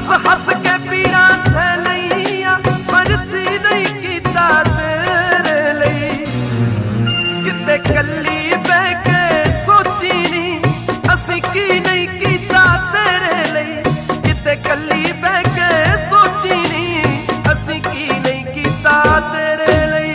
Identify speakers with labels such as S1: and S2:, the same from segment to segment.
S1: हस हस के पीड़ा सह लईया पर सी नहीं कीता तेरे लई किते कल्ली बह के सोची नी असी की नहीं कीता तेरे लई किते कल्ली बह के सोची नी असी की नहीं कीता तेरे लई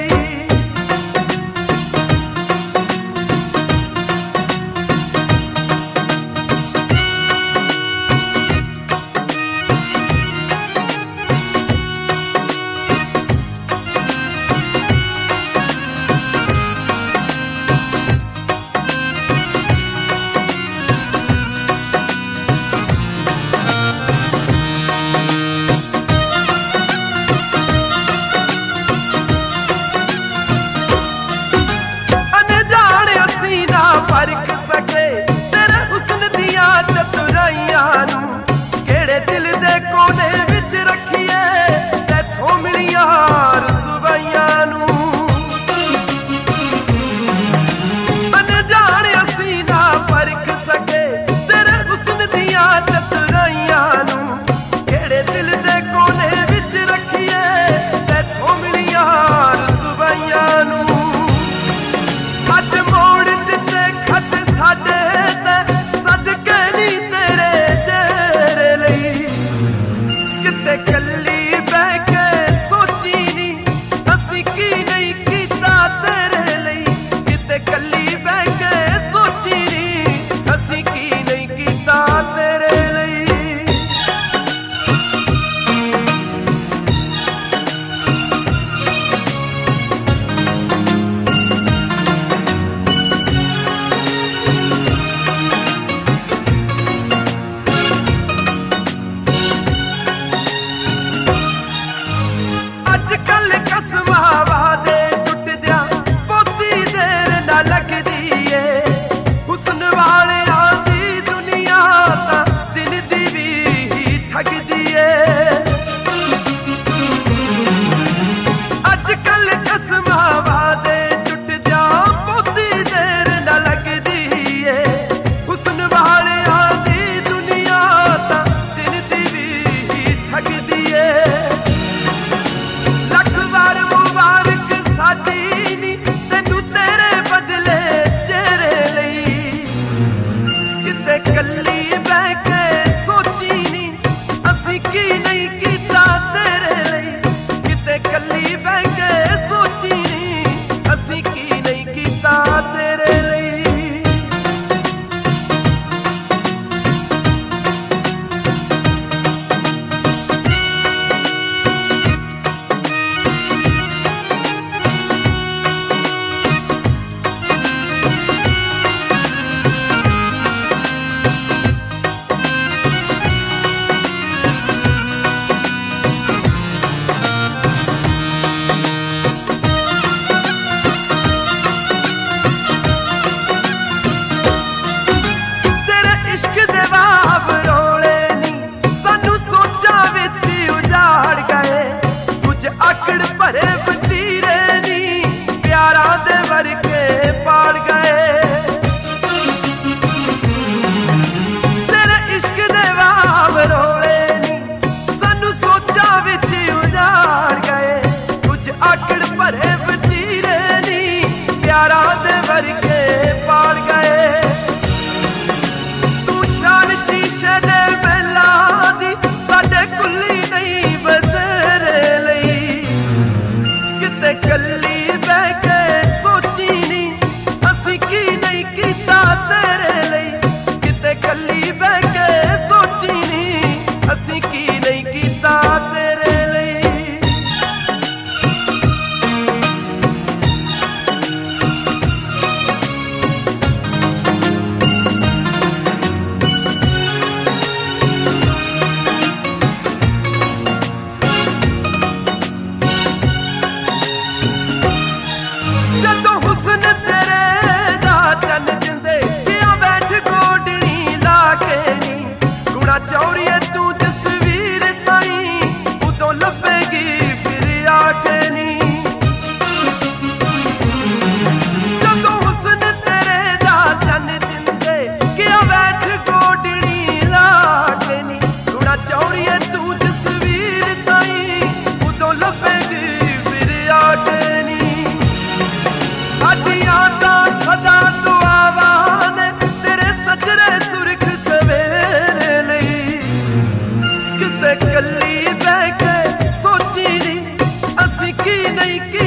S1: सौड़िए तू तस्वीर ताई उदों लभेगी फिर आके नी साडियां दा सदा दुआवां ने तेरे सजरे सुरख सवेरे लई किते कल्ली बह के सोची नी असीं की नहीं